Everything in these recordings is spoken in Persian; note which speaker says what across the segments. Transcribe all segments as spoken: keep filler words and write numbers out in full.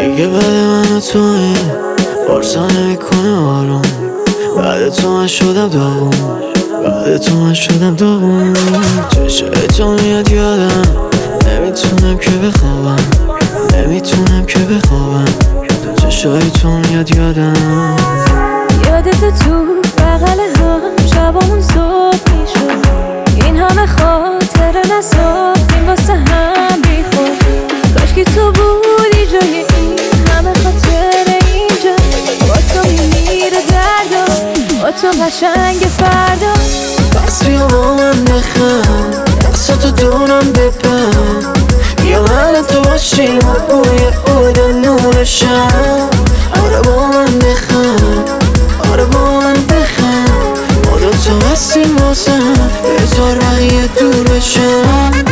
Speaker 1: دیگه بعد من و توی پارسا نمیکنه آروم. بعد تو من شدم داغون، بعد تو من شدم داغون. چشای تو میاد یادم، نمیتونم که بخوابم، نمیتونم که بخوابم. چشای تو میاد یادم.
Speaker 2: یادت تو بغل هم شبامون صبح میشد. این همه خاطره نساختیم واسه هم بیخود. کاشکی تو بودی جای این همه خاطره اینجا. با تو میمیره دردا، با تو قشنگ فردا.
Speaker 1: پس بیا با من بخند، دستاتو دورم ببند. بیا من تو باشیم و بوی عود نور شب. آره با من بخند، آره با من بخند. ما دوتا هستیم واسم، بذار بقیه دور بشن.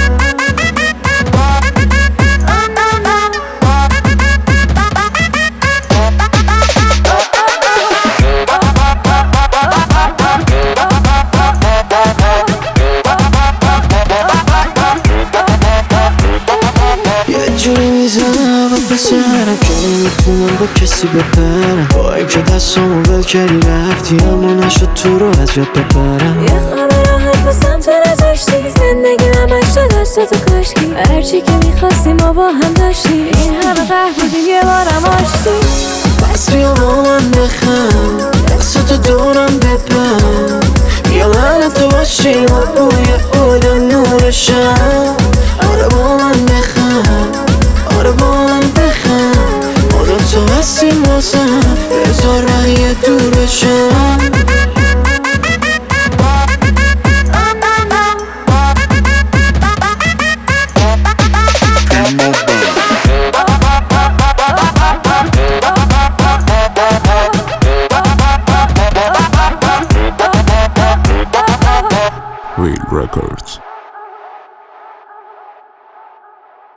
Speaker 1: جوری میزنم و بسرم که نمیتونم با کسی بپرم. با این که دستامو ول کردی رفتی، اما نشد تو رو از یاد ببرم.
Speaker 2: یه خبر راحت به سمت نذاشتی، زندگی همش تو دستاتو کاشکی. هرچی که میخواستی ما با هم داشتی، این همه قهر بودیم یه بارم آشتی.
Speaker 1: پس بیا با من بخند، دستاتو دورم ببند. بیا من تو باشیم و بوی عود نور شب. آره با من بخند، آره با من بخند. ما دوتا هستیم واسم، بذار بقیه دور بشن.
Speaker 3: Real Records.